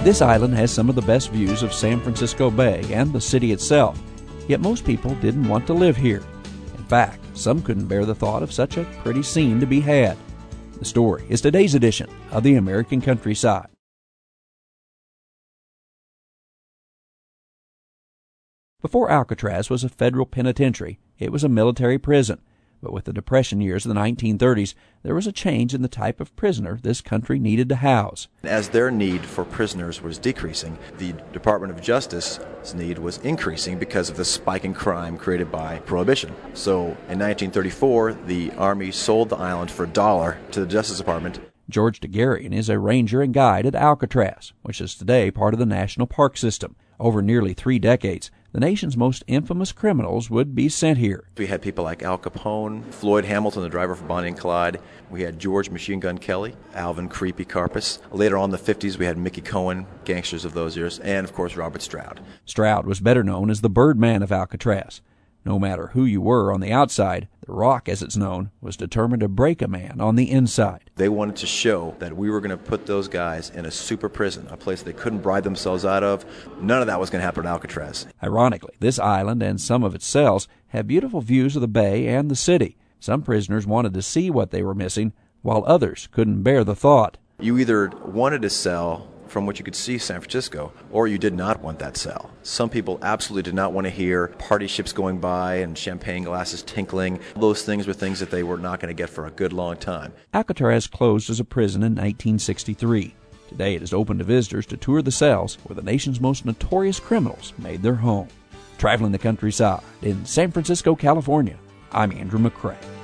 This island has some of the best views of San Francisco Bay and the city itself, yet most people didn't want to live here. In fact, some couldn't bear the thought of such a pretty scene to be had. The story is today's edition of the American Countryside. Before Alcatraz was a federal penitentiary, it was a military prison. But with the Depression years of the 1930s, there was a change in the type of prisoner this country needed to house. As their need for prisoners was decreasing, the Department of Justice's need was increasing because of the spike in crime created by Prohibition. So in 1934, the Army sold the island for $1 to the Justice Department. George DeGarian is a ranger and guide at Alcatraz, which is today part of the National Park System. Over nearly 3 decades, the nation's most infamous criminals would be sent here. We had people like Al Capone, Floyd Hamilton, the driver for Bonnie and Clyde. We had George Machine Gun Kelly, Alvin Creepy Karpis. Later on in the 50s, we had Mickey Cohen, gangsters of those years, and, of course, Robert Stroud. Stroud was better known as the Birdman of Alcatraz. No matter who you were on the outside, the Rock, as it's known, was determined to break a man on the inside. They wanted to show that we were going to put those guys in a super prison, a place they couldn't bribe themselves out of. None of that was going to happen at Alcatraz. Ironically, this island and some of its cells have beautiful views of the bay and the city. Some prisoners wanted to see what they were missing, while others couldn't bear the thought. You either wanted a cell from which you could see San Francisco, or you did not want that cell. Some people absolutely did not want to hear party ships going by and champagne glasses tinkling. Those things were things that they were not going to get for a good long time. Alcatraz closed as a prison in 1963. Today it is open to visitors to tour the cells where the nation's most notorious criminals made their home. Traveling the countryside in San Francisco, California, I'm Andrew McCrae.